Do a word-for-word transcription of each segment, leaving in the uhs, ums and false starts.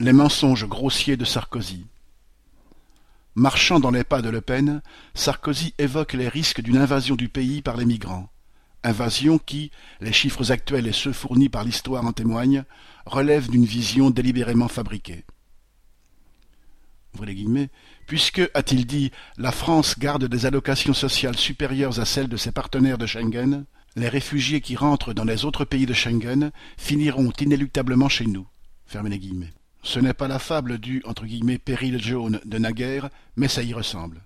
Les mensonges grossiers de Sarkozy. Marchant dans les pas de Le Pen, Sarkozy évoque les risques d'une invasion du pays par les migrants. Invasion qui, les chiffres actuels et ceux fournis par l'histoire en témoignent, relèvent d'une vision délibérément fabriquée. Ouvrez les guillemets, puisque, a-t-il dit, la France garde des allocations sociales supérieures à celles de ses partenaires de Schengen, les réfugiés qui rentrent dans les autres pays de Schengen finiront inéluctablement chez nous. Fermez les guillemets. Ce n'est pas la fable du entre guillemets, péril jaune de naguère, mais ça y ressemble.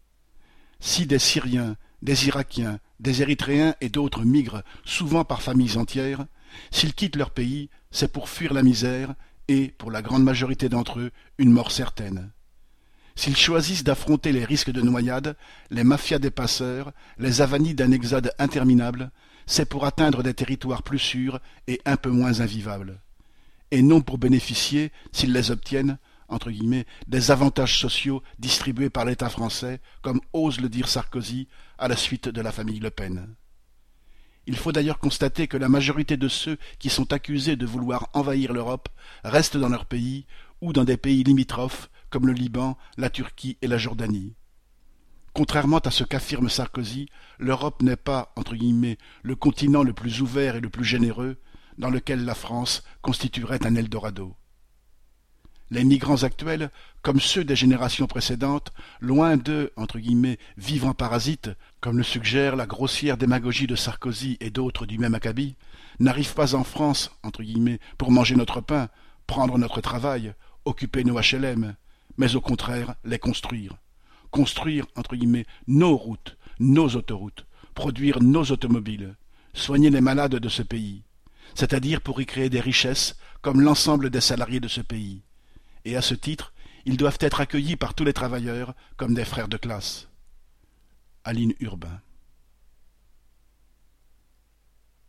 Si des Syriens, des Irakiens, des Érythréens et d'autres migrent, souvent par familles entières, s'ils quittent leur pays, c'est pour fuir la misère et, pour la grande majorité d'entre eux, une mort certaine. S'ils choisissent d'affronter les risques de noyade, les mafias des passeurs, les avanies d'un exode interminable, c'est pour atteindre des territoires plus sûrs et un peu moins invivables. Et non pour bénéficier, s'ils les obtiennent, entre guillemets, des avantages sociaux distribués par l'État français, comme ose le dire Sarkozy, à la suite de la famille Le Pen. Il faut d'ailleurs constater que la majorité de ceux qui sont accusés de vouloir envahir l'Europe restent dans leur pays ou dans des pays limitrophes, comme le Liban, la Turquie et la Jordanie. Contrairement à ce qu'affirme Sarkozy, l'Europe n'est pas, entre guillemets, le continent le plus ouvert et le plus généreux, dans lequel la France constituerait un Eldorado. Les migrants actuels, comme ceux des générations précédentes, loin de, entre guillemets, vivre en parasites, comme le suggère la grossière démagogie de Sarkozy et d'autres du même acabit, n'arrivent pas en France, entre guillemets, pour manger notre pain, prendre notre travail, occuper nos H L M, mais au contraire les construire. Construire, entre guillemets, nos routes, nos autoroutes, produire nos automobiles, soigner les malades de ce pays, c'est-à-dire pour y créer des richesses comme l'ensemble des salariés de ce pays. Et à ce titre, ils doivent être accueillis par tous les travailleurs comme des frères de classe. Aline Urbain.